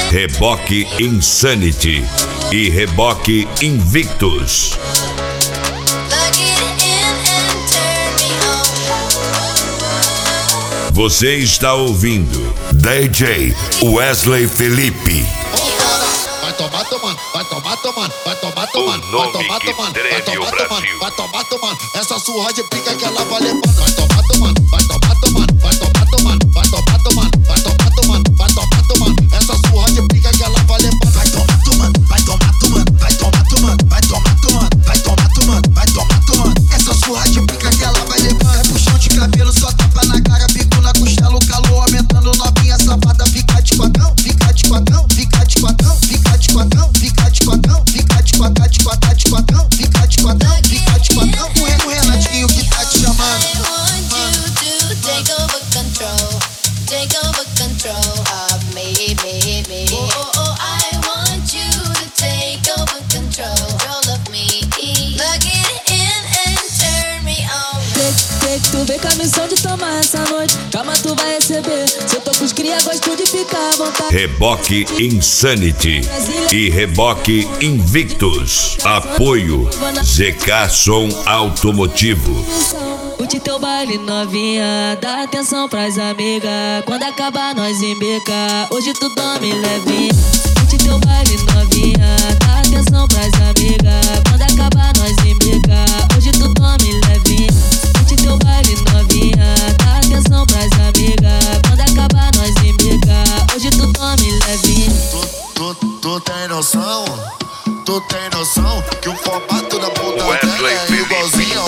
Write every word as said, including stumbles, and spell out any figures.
Reboque Insanity e Reboque Invictus. Você está ouvindo D J Wesley Felipe. Vai tomar, tomando, vai tomar, tomando, vai tomar, tomando, vai tomar, tomando, vai tomar, tomando, vai tomar, tomando. Essa surra de pica que ela vai levando. Vai tomar, tomando, vai tomar, tomando, vai tomar, tomando, vai tomar, tomando, vai tomar, tomando, vai tomar, tomando. Essa surra de pica que ela vai levando. Vai tomar, tomando, vai tomar, tomando, vai tomar, tomando, vai tomar, tomando, vai tomar, tomando, vai tomar, tomando. Essa surra de pica que ela vai levando. Cai puxão de cabelo, só tapa na cara, bico na costela, o calor aumentando, novinha safada, fica de quatão, fica de quatão, fica de quatão, fica de quatão, fica de quatão, fica de quatão, de quatão, de quatão, fica de quatão, fica de quatão. O Renatinho que tá te chamando. Take over control, take over control of me, me, me. Oh, oh, oh, I want you to take over control, control of me. Plug it in and turn me on. Take, take, tu vem com a missão de tomar essa noite. Calma, tu vai receber. Se eu tô com os cria, gosto de ficar à vontade. Reboque Insanity e Reboque Invictus. Apoio Z K Som Automotivo. Curte teu baile novinha, dá atenção pras amigas. Quando acabar nós embeca, hoje tu dorme levinha. Curte teu baile novinha, dá atenção pras amigas. Quando acabar nós embeca, hoje tu dorme levinha. Curte teu baile novinha, dá atenção pras amigas. Quando acabar nós embeca, hoje tu dorme levinha. Tu, tu, tu tem noção? Tu tem noção que o formato da ponta Wesley dela é igualzinho